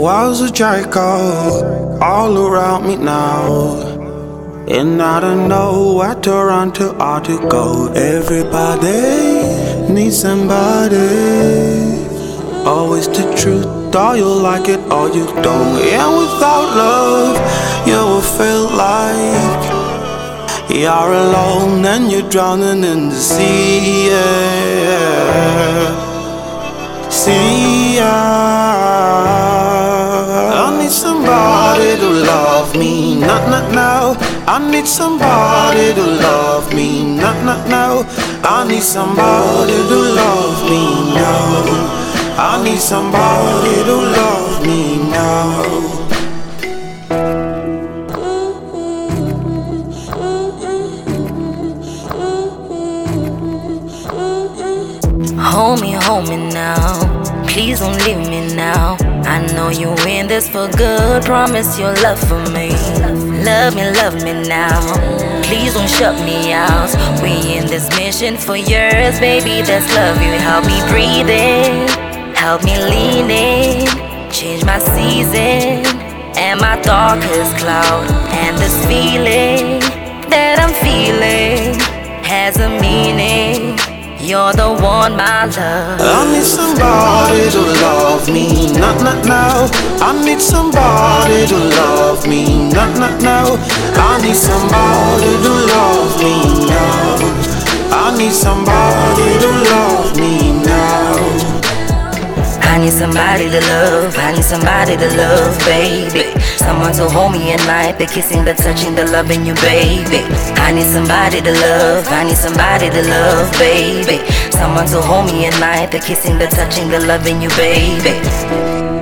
was a Draco all around me now. And I don't know where to run to or to go. Everybody needs somebody. Always the truth, or you like it or you don't. And without love, you will feel like you're alone and you're drowning in the sea. See, I need somebody to love me, not now. I need somebody to love me, not now. I need somebody to love me now. I need somebody to love me now. Hold me now. Please don't leave me now. I know you in this for good. Promise your love for me. Love me now. Please don't shut me out. We in this mission for years, baby. That's love you. Help me breathe in. Help me lean in. Change my season and my darkest cloud. And this feeling that I'm feeling has a meaning. You're the one, my love. I need somebody to love me, not now. I need somebody to love me, not now. I need somebody to love me now. I need somebody to love me now. I need somebody to love, I need somebody to love, baby. Someone to hold me at night, the kissing, the touching, the loving you, baby. I need somebody to love, I need somebody to love, baby. Someone to hold me at night, the kissing, the touching, the loving you, baby.